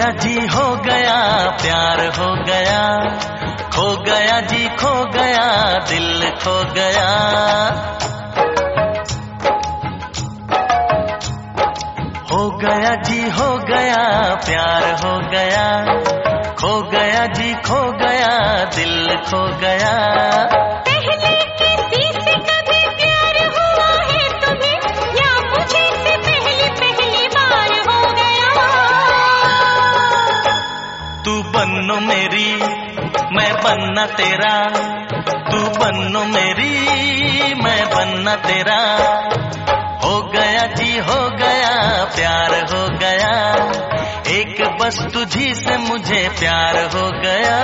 गया जी हो गया, प्यार हो गया, खो गया जी खो गया, दिल खो गया। हो गया जी हो गया, प्यार हो गया, खो गया जी खो गया, दिल खो गया। पहले किसी से कभी प्यार हुआ है तुम्हें, या मुझे से पहली बार हो गया। तू बनो मेरी मैं बनना तेरा, तू बनो मेरी मैं बनना तेरा। हो गया जी हो गया, प्यार हो गया, एक बस तुझी से मुझे प्यार हो गया।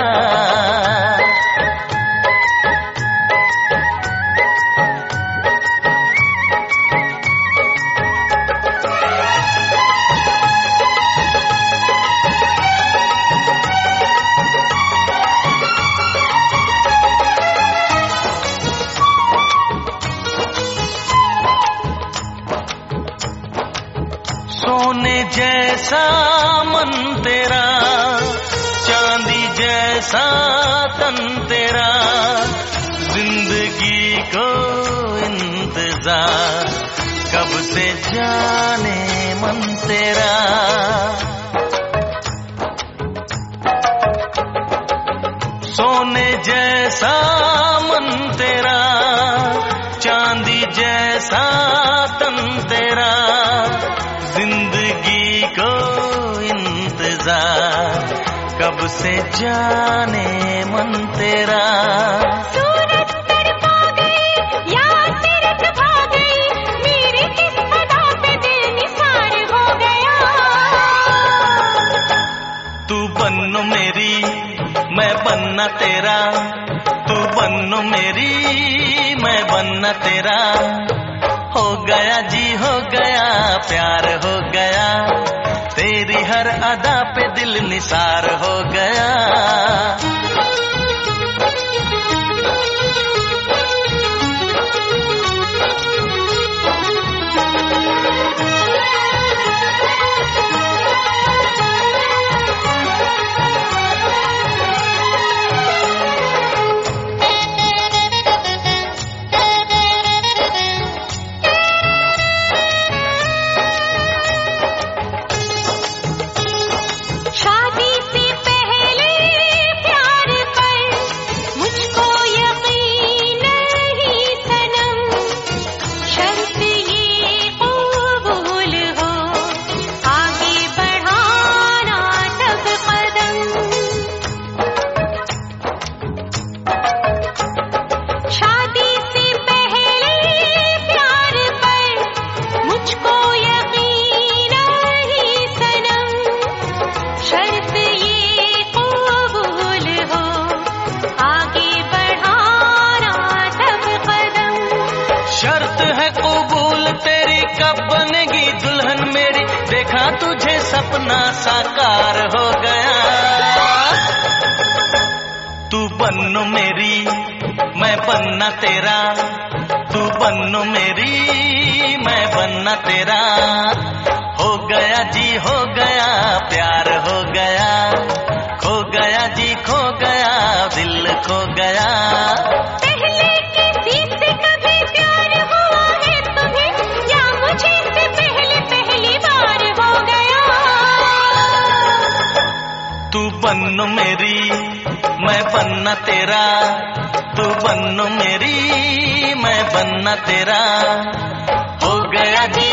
सोने जैसा मन तेरा, चांदी जैसा तन तेरा, जिंदगी को इंतजार कब से जाने मन तेरा। सोने जैसा मन तेरा, चांदी जैसा तन तेरा, जिंदगी को इंतजार कब से जाने मन तेरा। सूरत तड़पा गई या तीरथ भा गई, मेरी किस अदा पे दिल निसार हो गया। तू बनो मेरी मैं बनना तेरा, तू बनो मेरी मैं बनना तेरा। हो गया जी हो गया, प्यार हो गया, तेरी हर अदा पे दिल निसार हो गया। कब बनेगी दुल्हन मेरी, देखा तुझे सपना साकार हो गया। तू बनो मेरी मैं बनना तेरा, तू बनो मेरी मैं बनना तेरा। हो गया जी हो गया, प्यार हो गया, खो गया जी खो गया, दिल खो गया। पहले किसी से कभी प्यार हुआ है तुम्हें, या मुझे से पहली बार हो गया। तू बनो मेरी मैं बनना तेरा, तू बनो मेरी मैं बनना तेरा। हो गया जी